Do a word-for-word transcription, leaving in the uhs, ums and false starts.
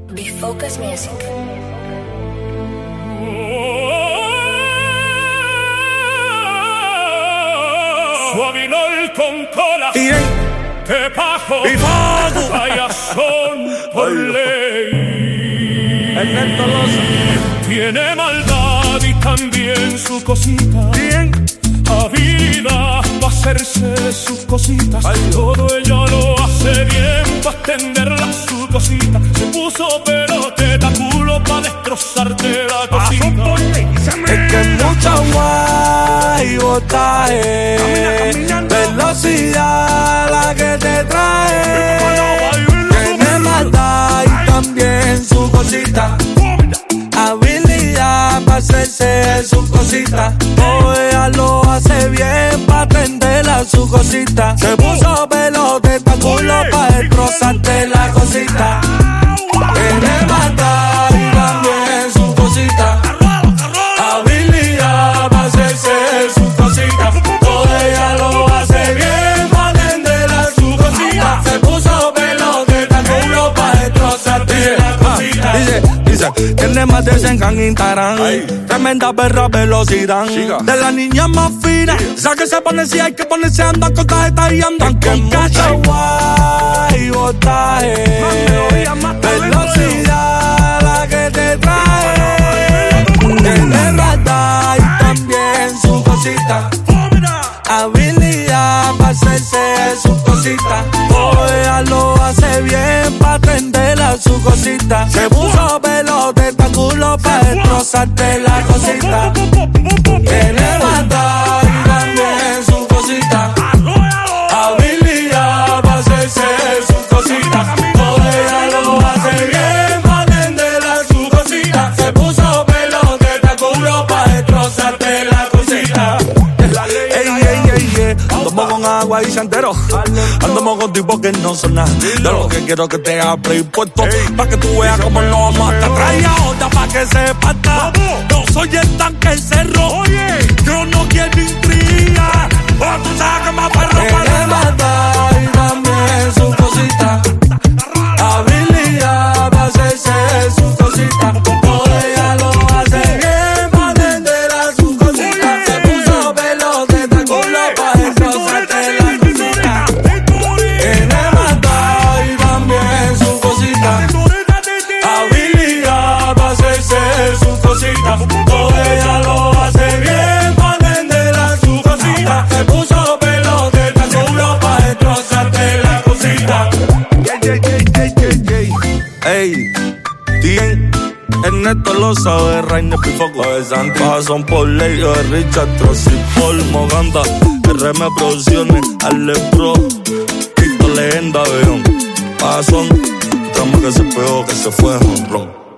Bifocus Music. Suavinol con cola, te pajo, y fago, vaya son por ley. Ernesto Loza tiene maldad y también su cosita. Bien. Habilidad para hacerse sus cositas. Ay, todo ella lo hace bien para extenderla su cosita. Se puso peloteta, culo para destrozarte la cosita. Es que es mucha guay botaje, velocidad la que te trae. Tiene maldad y también su cosita. Habilidad para hacerse su cosita. Oh, ella lo hace bien para atenderla su cosita. Se puso peloteta, culo para destrozarte la cosita. Tiene maldad y también su cosita. Habilidad para hacerse su cosita. Oh, ella lo hace bien para atenderla su cosita. Se puso peloteta, culo para destrozarte la cosita. Dice, dice, tiene más de cien en Instagram. Ay. Tremenda perra velocidad. Siga. De la niña más fina. Sí. Esa que se pone si hay que ponerse andan con tarjeta y andan es con cacha. Guay, botaje. Velocidad la que te trae. Tiene rata y también su cosita. Habilidad para hacerse su cosita. Oh, ella lo hace bien para atenderla su cosita. Se puso peloteta, culo para destrozarte la cosita. Tiene mata y también su cosita. Habilidad para hacerse su cosita. Oh, ella lo hace bien para atenderla su cosita. Se puso peloteta, culo para destrozarte la cosita. Andamos con agua y santero. Andamos con tipos que no son nada. De lo que quiero que te haga play puesto. Pa' que tú veas cómo lo mata. Trae a otra pa' que se pata. No soy el tanque el cerro. Yo no quiero intriga. O tú sabes que más perro para mata y también su cosita. Habilidad para hacerse su cosita. Oh, ella lo hace bien para atender a su cosita. Se puso peloteta, culo para destrozarte la cosita. Tiene mata y también su cosita. Habilidad para hacerse su cosita. Oh, ella lo hace bien para atender a su cosita. Se puso peloteta, culo para destrozarte la cosita. Ey, Tien, Ernesto Loza de Rainer Pifoco de Santi. Son por ley de Richard Trossi, Paul Moganda, R M Producciones, Ale Pro, Tito Leyenda, Beón. Son, trama que se pegó, que se fue, honrón.